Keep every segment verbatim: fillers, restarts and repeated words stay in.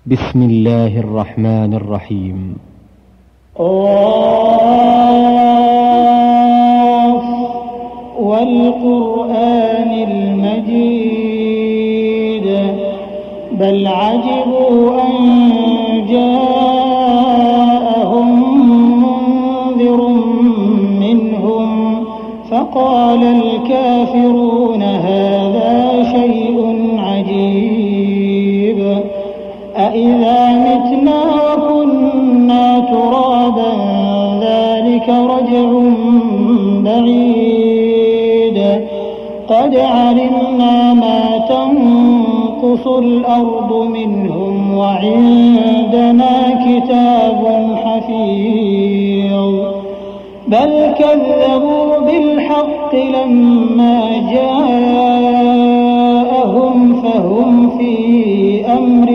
بسم الله الرحمن الرحيم. قاف والقرآن المجيد بل عجبوا أن جاءهم منذر منهم فقال الكافرون هذا شيء عجيب أإذا متنا وكنا ترابا ذلك رجع بعيد قد علمنا ما تنقص الأرض منهم وعندنا كتاب حفيظ بل كذبوا بالحق لما جاءهم فهم في أمر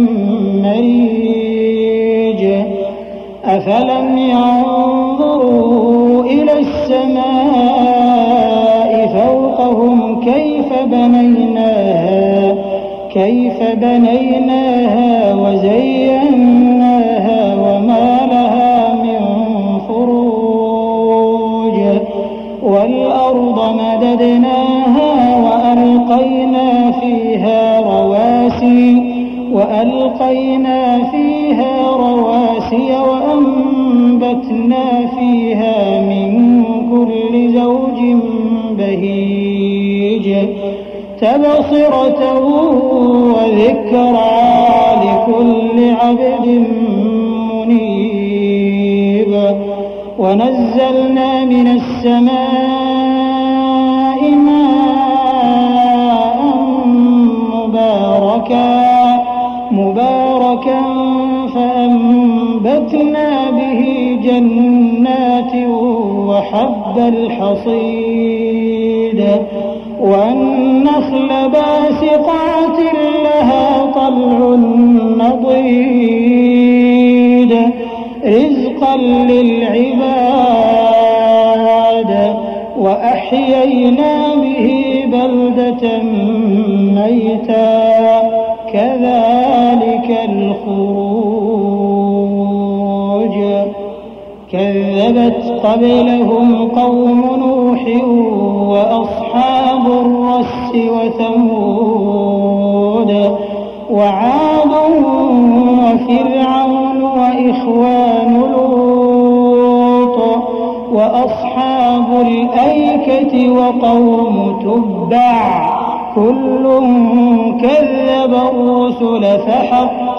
مريج أفلم ينظروا إلى السماء فوقهم كيف بنيناها كيف بنيناها وزيناها وما لها من فروج والأرض مددناها وألقينا فيها رواسي وألقينا فيها رواسي وأنبتنا فيها من كل زوج بهيج تبصرة وذكرى لكل عبد منيب ونزلنا من السماء ماء مباركا مباركا فأنبتنا به جنات وحب الحصيد والنخل باسقات لها طلع نضيد رزقا للعباد وأحيينا به بلدة ميتا كذلك الخروج كذبت قبلهم قوم نوح وأصحاب الرس وثمود وعاد وفرعون وإخوان لوط وأصحاب الأيكة وقوم تبع كل كذب الرسل فحق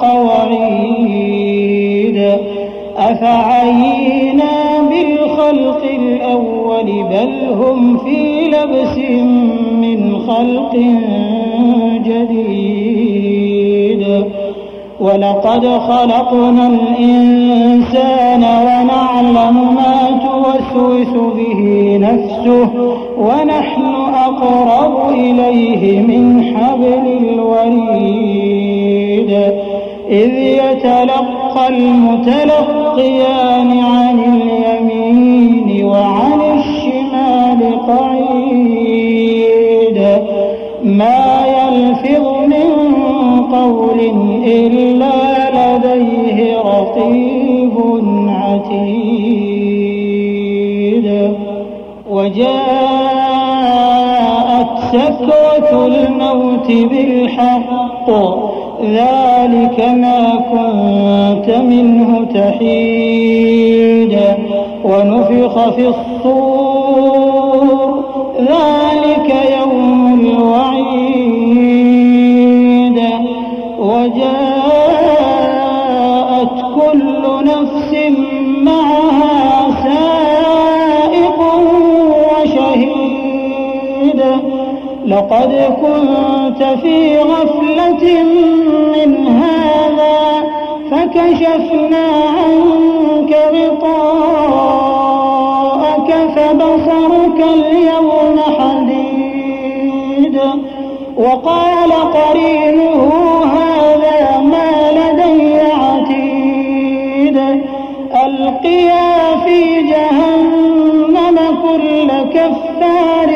وعيد أفعينا بالخلق الأول بل هم في لبس من خلق جديد ولقد خلقنا الإنسان ونعلم ما توسوس به نفسه ونحن أقرب إليه من حبل الوريد إذ يتلقى المتلقيان عن اليمين وعن الشمال قعيد ما يلفظ من قول إلا لديه رقيب عتيد وجاءت سكرة الموت بالحق ذلك ما كنت منه تحيد ونفخ في الصور ذلك يوم الوعيد وجاءت كل نفس معها سائق وشهيد لقد كنت في غفلة من هذا فكشفنا عنك غطاءك فبصرك اليوم حديد وقال قرينه هذا ما لدي عتيد ألقيا في جهنم كل كفار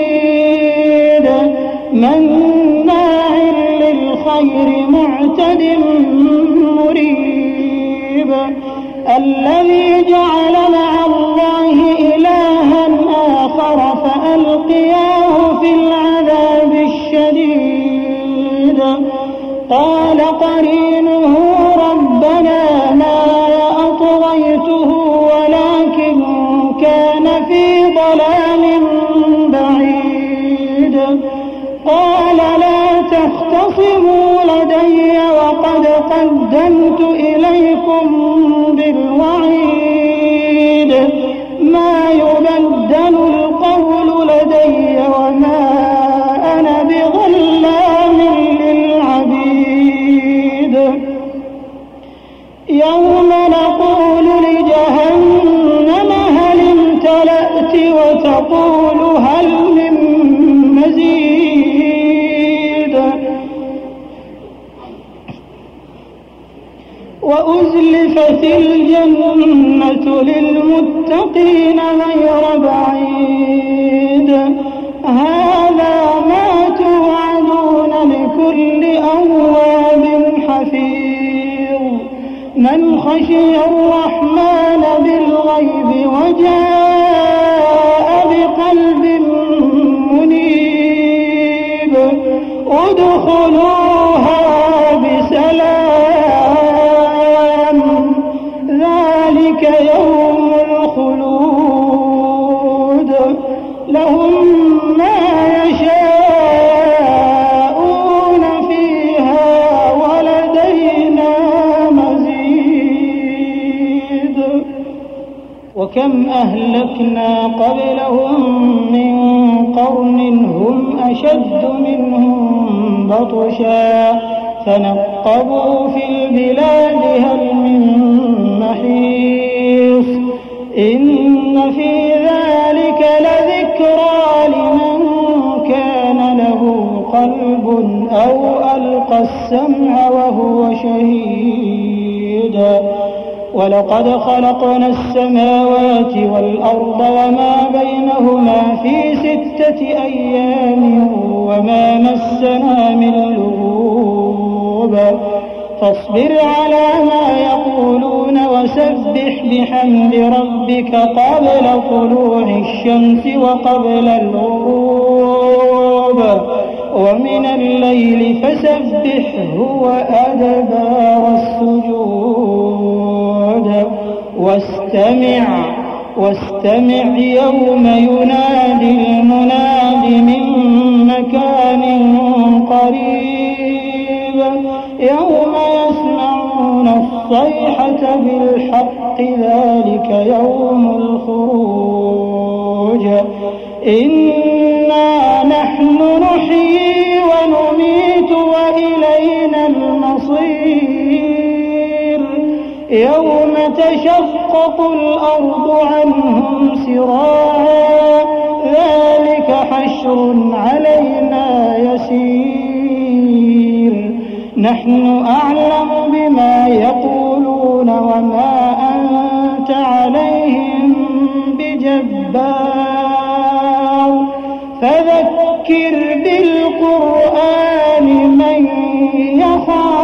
عنيد مناع للخير معتد الذي جعل مع الله إلها آخر فألقياه في العذاب الشديد قال قرينه ربنا ما أطغيته ولكن كان في ضلال بعيد قال لا تختصموا لدي وقد قدمت إليكم بالوعيد ما يبدل القول لدي وما أنا بظلام للعبيد يوم نقول لجهنم هل امتلأت وتقول هل من مزيد وأزلفت الجنة للمتقين غير بعيد هذا ما توعدون لكل أواب حفيظ من خشي الرحمن بالغيب وجاء بقلب منيب ادخلوها بسلام ذلك يوم الخلود لهم ما يشاءون فيها ولدينا مزيد وكم أهلكنا قبلهم من قرن هم أشد منهم بطشا فنقبوا في البلاد هل من محيص إن في ذلك لذكرى لمن كان له قلب أو ألقى السمع وهو شهيد ولقد خلقنا السماوات والأرض وما بينهما في ستة أيام وما مسنا من لغوب فاصبر على ما يقولون وسبح بحمد ربك قبل طلوع الشمس وقبل الغروب ومن الليل فسبحه وأدبار السجود واستمع واستمع يوم ينادي المناد من مكان قريب يوم يسمعون الصيحة بالحق ذلك يوم الخروج إنا نحن نحيي ونميت وإلينا المصير يوم تشقق الأرض عنهم سراعا ذلك حشر علينا يسير نحن أعلم بما يقولون وما أنت عليهم بجبار فذكر بالقرآن من يخاف